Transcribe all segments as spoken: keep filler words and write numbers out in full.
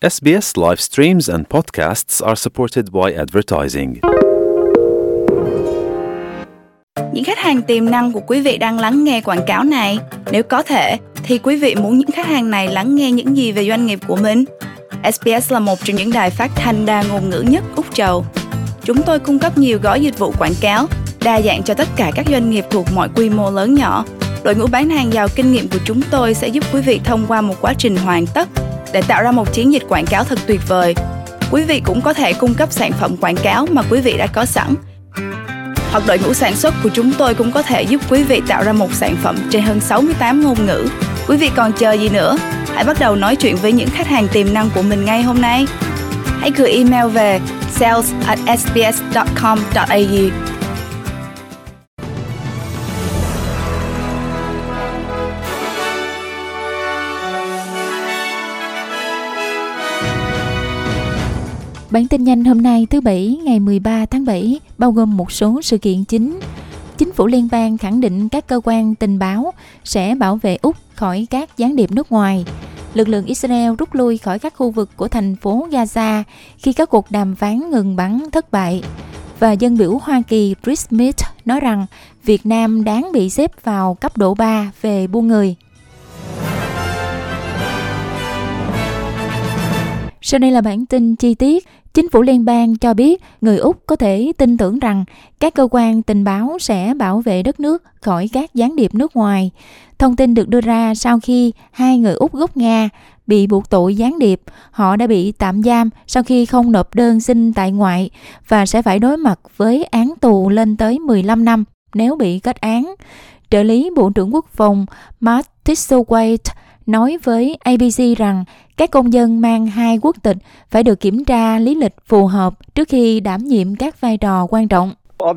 S B S live streams and podcasts are supported by advertising. Những khách hàng tiềm năng của quý vị đang lắng nghe quảng cáo này. Nếu có thể, thì quý vị muốn những khách hàng này lắng nghe những gì về doanh nghiệp của mình? S B S là một trong những đài phát thanh đa ngôn ngữ nhất Úc Châu. Chúng tôi cung cấp nhiều gói dịch vụ quảng cáo, đa dạng cho tất cả các doanh nghiệp thuộc mọi quy mô lớn nhỏ. Đội ngũ bán hàng giàu kinh nghiệm của chúng tôi sẽ giúp quý vị thông qua một quá trình hoàn tất để tạo ra một chiến dịch quảng cáo thật tuyệt vời. Quý vị cũng có thể cung cấp sản phẩm quảng cáo mà quý vị đã có sẵn. Hoặc đội ngũ sản xuất của chúng tôi cũng có thể giúp quý vị tạo ra một sản phẩm trên hơn sáu mươi tám ngôn ngữ. Quý vị còn chờ gì nữa? Hãy bắt đầu nói chuyện với những khách hàng tiềm năng của mình ngay hôm nay. Hãy gửi email về sales at s b s dot com dot a u. Bản tin nhanh hôm nay thứ Bảy ngày mười ba tháng bảy bao gồm một số sự kiện chính. Chính phủ liên bang khẳng định các cơ quan tình báo sẽ bảo vệ Úc khỏi các gián điệp nước ngoài. Lực lượng Israel rút lui khỏi các khu vực của thành phố Gaza khi các cuộc đàm phán ngừng bắn thất bại. Và dân biểu Hoa Kỳ Chris Smith nói rằng Việt Nam đáng bị xếp vào cấp độ ba về buôn người. Sau đây là bản tin chi tiết. Chính phủ liên bang cho biết người Úc có thể tin tưởng rằng các cơ quan tình báo sẽ bảo vệ đất nước khỏi các gián điệp nước ngoài. Thông tin được đưa ra sau khi hai người Úc gốc Nga bị buộc tội gián điệp. Họ đã bị tạm giam sau khi không nộp đơn xin tại ngoại và sẽ phải đối mặt với án tù lên tới mười lăm năm nếu bị kết án. Trợ lý Bộ trưởng Quốc phòng Matt Thistlethwaite nói với A B C rằng các công dân mang hai quốc tịch phải được kiểm tra lý lịch phù hợp trước khi đảm nhiệm các vai trò quan trọng.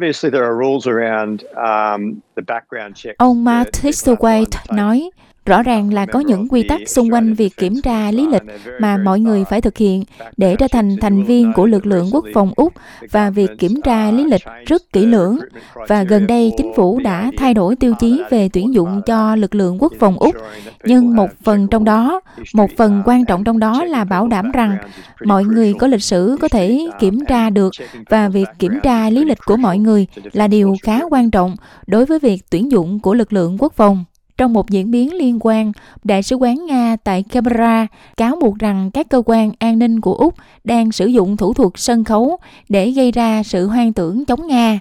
Ông Matt Thistlethwaite nói, rõ ràng là có những quy tắc xung quanh việc kiểm tra lý lịch mà mọi người phải thực hiện để trở thành thành viên của lực lượng quốc phòng Úc, và việc kiểm tra lý lịch rất kỹ lưỡng. Và gần đây chính phủ đã thay đổi tiêu chí về tuyển dụng cho lực lượng quốc phòng Úc. Nhưng một phần trong đó, một phần quan trọng trong đó là bảo đảm rằng mọi người có lịch sử có thể kiểm tra được, và việc kiểm tra lý lịch của mọi người là điều khá quan trọng đối với việc tuyển dụng của lực lượng quốc phòng. Trong một diễn biến liên quan, Đại sứ quán Nga tại Canberra cáo buộc rằng các cơ quan an ninh của Úc đang sử dụng thủ thuật sân khấu để gây ra sự hoang tưởng chống Nga.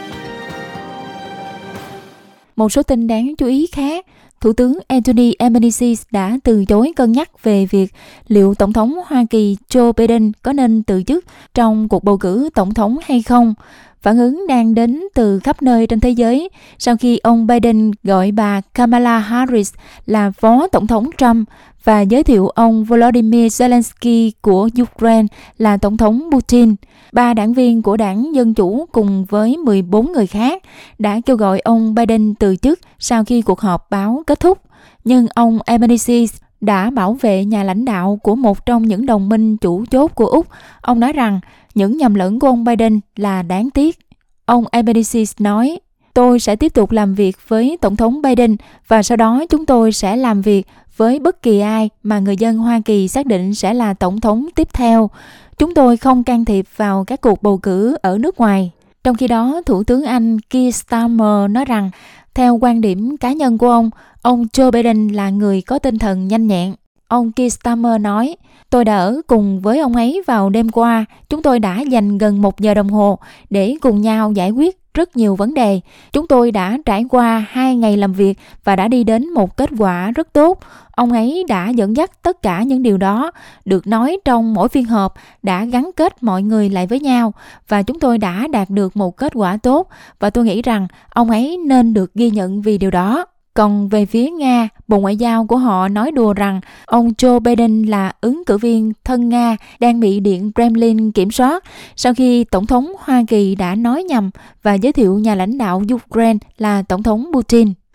Một số tin đáng chú ý khác, Thủ tướng Anthony Albanese đã từ chối cân nhắc về việc liệu Tổng thống Hoa Kỳ Joe Biden có nên từ chức trong cuộc bầu cử tổng thống hay không. Phản ứng đang đến từ khắp nơi trên thế giới sau khi ông Biden gọi bà Kamala Harris là phó tổng thống Trump và giới thiệu ông Volodymyr Zelensky của Ukraine là tổng thống Putin. Ba đảng viên của đảng Dân Chủ cùng với mười bốn người khác đã kêu gọi ông Biden từ chức sau khi cuộc họp báo kết thúc. Nhưng ông Albanese đã bảo vệ nhà lãnh đạo của một trong những đồng minh chủ chốt của Úc. Ông nói rằng những nhầm lẫn của ông Biden là đáng tiếc. Ông Albanese nói, tôi sẽ tiếp tục làm việc với Tổng thống Biden và sau đó chúng tôi sẽ làm việc với bất kỳ ai mà người dân Hoa Kỳ xác định sẽ là Tổng thống tiếp theo. Chúng tôi không can thiệp vào các cuộc bầu cử ở nước ngoài. Trong khi đó, Thủ tướng Anh Keir Starmer nói rằng, theo quan điểm cá nhân của ông, ông Joe Biden là người có tinh thần nhanh nhẹn. Ông Keir Starmer nói, tôi đã ở cùng với ông ấy vào đêm qua. Chúng tôi đã dành gần một giờ đồng hồ để cùng nhau giải quyết rất nhiều vấn đề. Chúng tôi đã trải qua hai ngày làm việc và đã đi đến một kết quả rất tốt. Ông ấy đã dẫn dắt tất cả những điều đó, được nói trong mỗi phiên họp, đã gắn kết mọi người lại với nhau và chúng tôi đã đạt được một kết quả tốt và tôi nghĩ rằng ông ấy nên được ghi nhận vì điều đó. Còn về phía Nga, Bộ Ngoại giao của họ nói đùa rằng ông Joe Biden là ứng cử viên thân Nga đang bị Điện Kremlin kiểm soát sau khi Tổng thống Hoa Kỳ đã nói nhầm và giới thiệu nhà lãnh đạo Ukraine là Tổng thống Putin.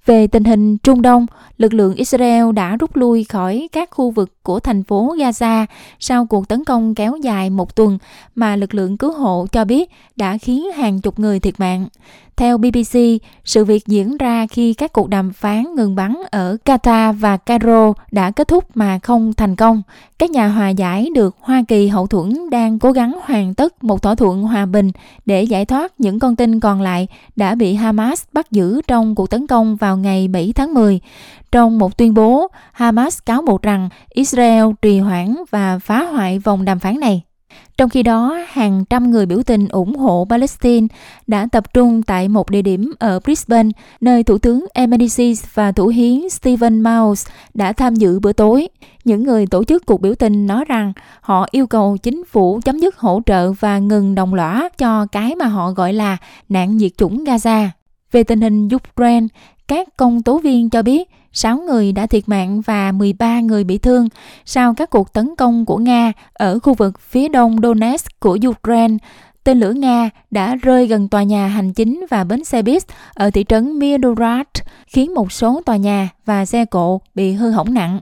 Về tình hình Trung Đông, lực lượng Israel đã rút lui khỏi các khu vực của thành phố Gaza sau cuộc tấn công kéo dài một tuần mà lực lượng cứu hộ cho biết đã khiến hàng chục người thiệt mạng. Theo bê bê xê, sự việc diễn ra khi các cuộc đàm phán ngừng bắn ở Qatar và Cairo đã kết thúc mà không thành công. Các nhà hòa giải được Hoa Kỳ hậu thuẫn đang cố gắng hoàn tất một thỏa thuận hòa bình để giải thoát những con tin còn lại đã bị Hamas bắt giữ trong cuộc tấn công vào ngày bảy tháng mười. Trong một tuyên bố, Hamas cáo buộc rằng Israel trì hoãn và phá hoại vòng đàm phán này. Trong khi đó, hàng trăm người biểu tình ủng hộ Palestine đã tập trung tại một địa điểm ở Brisbane, nơi Thủ tướng Albanese và Thủ hiến Stephen Miles đã tham dự bữa tối. Những người tổ chức cuộc biểu tình nói rằng họ yêu cầu chính phủ chấm dứt hỗ trợ và ngừng đồng lõa cho cái mà họ gọi là nạn diệt chủng Gaza. Về tình hình Ukraine, các công tố viên cho biết sáu người đã thiệt mạng và mười ba người bị thương sau các cuộc tấn công của Nga ở khu vực phía đông Donetsk của Ukraine. Tên lửa Nga đã rơi gần tòa nhà hành chính và bến xe buýt ở thị trấn Mirorod, khiến một số tòa nhà và xe cộ bị hư hỏng nặng.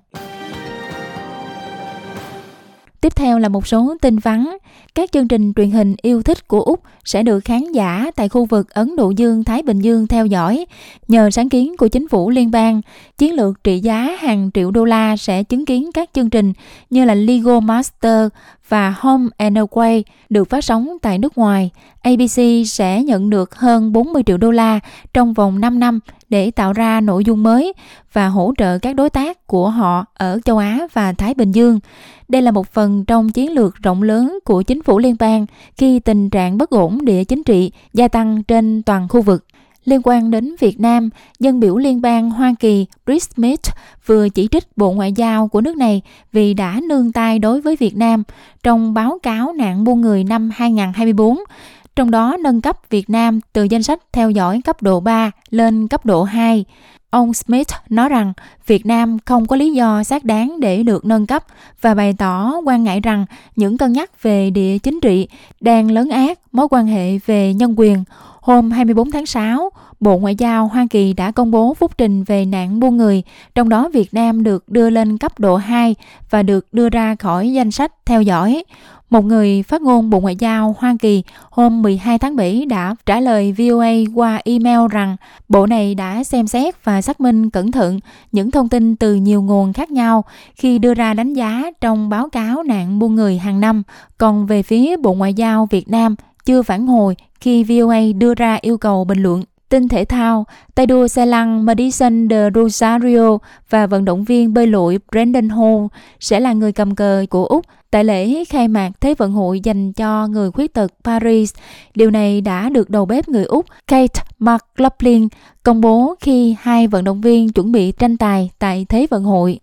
Tiếp theo là một số tin vắn. Các chương trình truyền hình yêu thích của Úc sẽ được khán giả tại khu vực Ấn Độ Dương-Thái Bình Dương theo dõi. Nhờ sáng kiến của chính phủ liên bang, chiến lược trị giá hàng triệu đô la sẽ chứng kiến các chương trình như là Lego Master và Home and Away được phát sóng tại nước ngoài. a bê xê sẽ nhận được hơn bốn mươi triệu đô la trong vòng năm năm để tạo ra nội dung mới và hỗ trợ các đối tác của họ ở châu Á và Thái Bình Dương. Đây là một phần trong chiến lược rộng lớn của chính phủ liên bang khi tình trạng bất ổn địa chính trị gia tăng trên toàn khu vực. Liên quan đến Việt Nam, dân biểu liên bang Hoa Kỳ Chris Smith vừa chỉ trích Bộ Ngoại giao của nước này vì đã nương tay đối với Việt Nam trong báo cáo nạn buôn người năm hai không hai tư, trong đó nâng cấp Việt Nam từ danh sách theo dõi cấp độ ba lên cấp độ hai. Ông Smith nói rằng Việt Nam không có lý do xác đáng để được nâng cấp và bày tỏ quan ngại rằng những cân nhắc về địa chính trị đang lấn át mối quan hệ về nhân quyền. Hôm hai mươi tư tháng sáu, Bộ Ngoại giao Hoa Kỳ đã công bố phúc trình về nạn buôn người, trong đó Việt Nam được đưa lên cấp độ hai và được đưa ra khỏi danh sách theo dõi. Một người phát ngôn Bộ Ngoại giao Hoa Kỳ hôm mười hai tháng bảy đã trả lời vê o a qua email rằng Bộ này đã xem xét và xác minh cẩn thận những thông tin từ nhiều nguồn khác nhau khi đưa ra đánh giá trong báo cáo nạn buôn người hàng năm. Còn về phía Bộ Ngoại giao Việt Nam chưa phản hồi khi vê o a đưa ra yêu cầu bình luận. Tin thể thao, tay đua xe lăn Madison de Rosario và vận động viên bơi lội Brendan Hall sẽ là người cầm cờ của Úc tại lễ khai mạc Thế vận hội dành cho người khuyết tật Paris. Điều này đã được đầu bếp người Úc Kate McLaughlin công bố khi hai vận động viên chuẩn bị tranh tài tại Thế vận hội.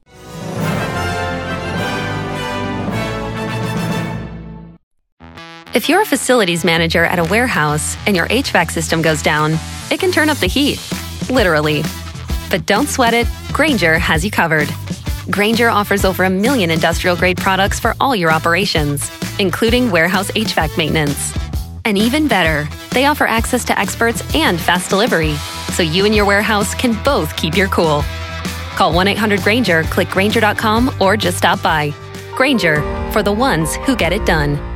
If you're a facilities manager at a warehouse and your H V A C system goes down, it can turn up the heat, literally. But don't sweat it, Grainger has you covered. Grainger offers over a million industrial-grade products for all your operations, including warehouse H V A C maintenance. And even better, they offer access to experts and fast delivery, so you and your warehouse can both keep your cool. Call one eight hundred Grainger, click Grainger dot com, or just stop by. Grainger, for the ones who get it done.